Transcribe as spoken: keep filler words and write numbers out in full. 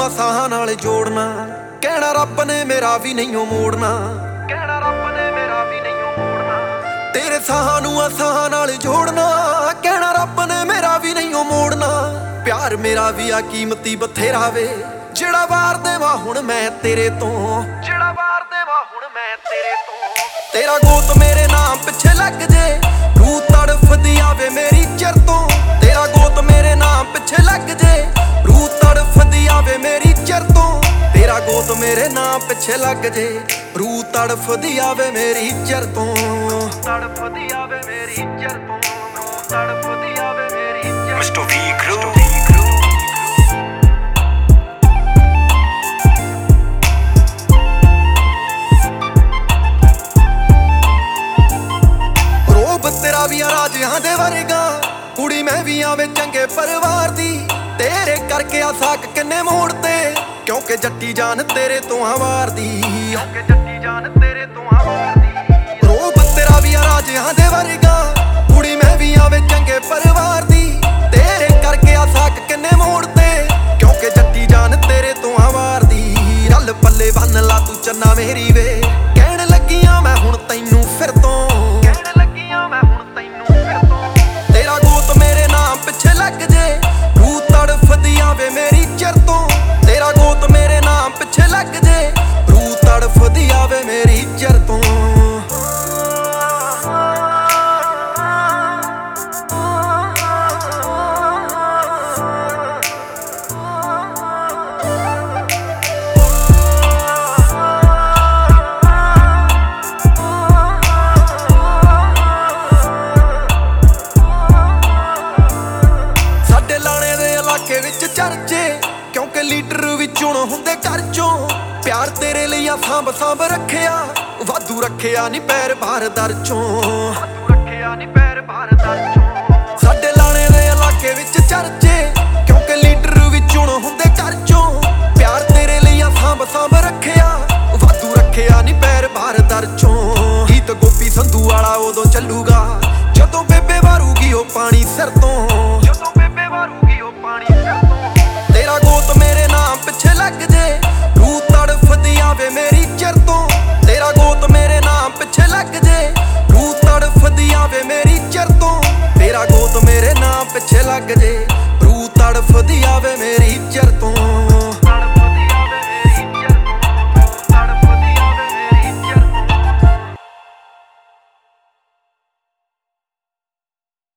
ਆ ਸਾਹਾਂ ਨਾਲ ਜੋੜਨਾ, ਕਹਿਣਾ ਰੱਬ ਨੇ ਮੇਰਾ ਵੀ ਨਹੀਂਓ ਮੋੜਨਾ, ਕਹਿਣਾ ਰੱਬ ਨੇ ਮੇਰਾ ਵੀ ਨਹੀਂਓ ਮੋੜਨਾ। ਤੇਰੇ ਸਾਹਾਂ ਨੂੰ ਆ ਸਾਹਾਂ ਨਾਲ ਜੋੜਨਾ, ਕਹਿਣਾ ਰੱਬ ਨੇ ਮੇਰਾ ਵੀ ਨਹੀਂਓ ਮੋੜਨਾ। ਪਿਆਰ ਮੇਰਾ ਵੀ ਆ ਕੀਮਤੀ ਬਥੇਰਾ ਵੇ, ਜਿਹੜਾ ਵਾਰ ਦੇਵਾਂ ਹੁਣ ਮੈਂ ਤੇਰੇ ਤੋਂ, ਜਿਹੜਾ ਵਾਰ ਦੇਵਾਂ ਹੁਣ ਮੈਂ ਤੇਰੇ ਤੋਂ। ਤੇਰਾ ਗੋਤ ਮੇਰੇ ਨਾਮ ਪਿੱਛੇ ਲੱਗ ਜੇ, ਰੂਹ ਤੜਫਦੀ ਆਵੇ ਮੇਰੀ ਚਿਰ ਤੋਂ। ਤੇਰਾ ਗੋਤ ਮੇਰੇ ਨਾਮ ਪਿੱਛੇ ਲੱਗ ਜੇ, ਰੂਹ ਤੜਫਦੀ ਆਵੇ ਮੇਰੀ ਚਿਰ ਤੋਂ। ਤੇਰਾ ਗੋਤ ਮੇਰੇ ਨਾਮ ਪਿੱਛੇ ਲੱਗ ਜੇ, ਰੂਹ ਤੜਫਦੀ ਆਵੇ ਮੇਰੀ ਚਿਰ ਤੋਂ, ਤੜਫਦੀ ਆਵੇ ਮੇਰੀ ਚਿਰ ਤੋਂ, ਰੂਹ ਤੜਫਦੀ ਆਵੇ ਮੇਰੀ ਚਿਰ ਤੋਂ। ਮਿਸਟਰ ਵੀ ਕਰੂ ਤੇਰਾ ਵੀ ਆ ਰਾਜਿਆਂ ਦੇ ਵਰਗਾ, ਕੁੜੀ ਮੈਂ ਵੀ ਆਵੇ ਚੰਗੇ ਪਰਿਵਾਰ ਦੀ। ਤੇਰੇ ਕਰਕੇ ਆ ਸਾਕ ਕਿੰਨੇ ਮੋੜ ਤੇ, ਕਿਉਂਕਿ ਜੱਟੀ ਜਾਨ ਤੇਰੇ ਤੋਂ ਆ ਵਾਰਦੀ, ਕਿਉਂਕਿ ਜੱਟੀ ਜਾਨ ਤੇਰੇ ਤੋਂ ਆ ਵਾਰਦੀ। ਰੋਬ ਤੇਰਾ ਵੀ ਆ ਰਾਜਿਆਂ ਦੇ ਵਰਗਾ, ਕੁੜੀ ਮੈਂ ਵੀ ਆਵੇ ਚੰਗੇ ਪਰਿਵਾਰ ਦੀ। ਤੇਰੇ ਕਰਕੇ ਆ ਸਾਕ ਕਿੰਨੇ ਮੋੜ ਤੇ, ਕਿਉਂਕਿ ਜੱਟੀ ਜਾਨ ਤੇਰੇ ਤੋਂ ਆ ਵਾਰਦੀ। ਰੱਲ ਪੱਲੇ ਬੰਨ ਲਾ ਤੂੰ ਚੰਨਾ ਮੇਰੀ ਵੇ, ਕਹਿਣ ਲੱਗੀਆਂ ਮੈਂ ਹੁਣ ਤੈਨੂੰ ਫਿਰ ਤੋਂ, ਪਿੱਛੇ ਲੱਗ ਜੇ, ਰੂਹ ਤੜਫਦੀ ਆਵੇ ਮੇਰੀ ਚਿਰ ਤੋਂ। ਤੇਰਾ ਗੋਤ ਮੇਰੇ ਨਾਮ ਪਿੱਛੇ ਲੱਗ ਜੇ, ਰੂਹ ਤੜਫਦੀ ਆਵੇ ਮੇਰੀ ਚਿਰ ਤੋਂ। ਵਿੱਚ ਚਰਚੇ ਕਿਉਂਕਿ ਲੀਡਰ ਵੀ ਚੁਣ ਹੁੰਦੇ ਘਰ ਚੋਂ। ਪਿਆਰ ਤੇਰੇ ਲਈ ਆ ਸਾਂਭ ਸਾਂਭ ਰੱਖਿਆ, ਵਾਧੂ ਰੱਖਿਆ ਨੀ ਪੈਰ ਬਾਹਰ ਦਰ ਚੋਂ, ਵਾਧੂ ਰੱਖਿਆ ਨੀ ਪੈਰ ਬਾਹਰ ਦਰ ਚੋਂ। ਸਾਡੇ ਲਾਣੇ ਦੇ ਇਲਾਕੇ ਵਿੱਚ ਚਰਚੇ ਕਿਉਂਕਿ ਲੀਡਰ ਵੀ ਚੁਣ ਹੁੰਦੇ ਘਰ ਚੋਂ। ਪਿਆਰ ਤੇਰੇ ਲਈ ਆ ਸਾਂਭ ਸਾਂਭ ਰੱਖਿਆ,